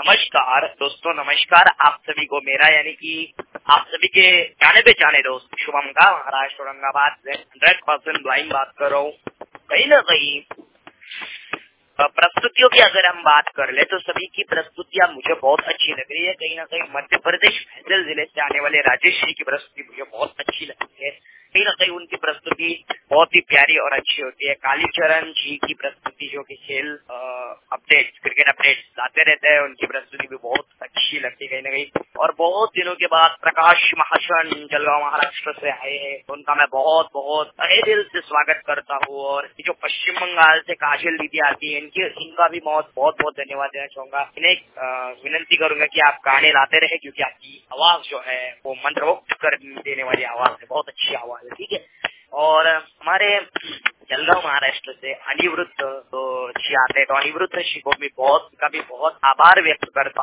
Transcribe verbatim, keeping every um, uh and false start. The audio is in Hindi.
नमस्कार दोस्तों, नमस्कार आप सभी को मेरा यानी कि आप सभी के जाने पहचाने दोस्त शुभम का महाराष्ट्र औरंगाबाद से हंड्रेड परसेंट ब्लाइंड बात कर रहा हूँ। कहीं ना कहीं प्रस्तुतियों की अगर हम बात कर ले तो सभी की प्रस्तुतियां मुझे बहुत अच्छी लग रही है। कहीं ना कहीं मध्य प्रदेश फैसल जिले से आने वाले राजेश जी की प्रस्तुति मुझे बहुत अच्छी लगती है। कहीं ना कहीं उनकी प्रस्तुति बहुत ही प्यारी और अच्छी होती है। कालीचरण जी की प्रस्तुति जो कि खेल अपडेट क्रिकेट अपडेट्स लाते रहते हैं, उनकी प्रस्तुति भी बहुत अच्छी लगती है कहीं ना कहीं। और बहुत दिनों के बाद प्रकाश महाशन जलगांव महाराष्ट्र से आए हैं, उनका मैं बहुत बहुत तहे दिल से स्वागत करता हूँ। और जो पश्चिम बंगाल से काजल दीदी आती है, इनके इनका भी बहुत बहुत बहुत धन्यवाद देना चाहूंगा। इन्हें विनती करूंगा कि आप गाने लाते रहे, क्योंकि आपकी आवाज जो है वो मंत्रमुग्ध कर देने वाली आवाज है, बहुत अच्छी आवाज है। ठीक है। और हमारे जलगांव महाराष्ट्र से अनिवृत्त तो जी आते हैं, तो अनिवृत्त जी को भी बहुत का भी बहुत आभार व्यक्त करता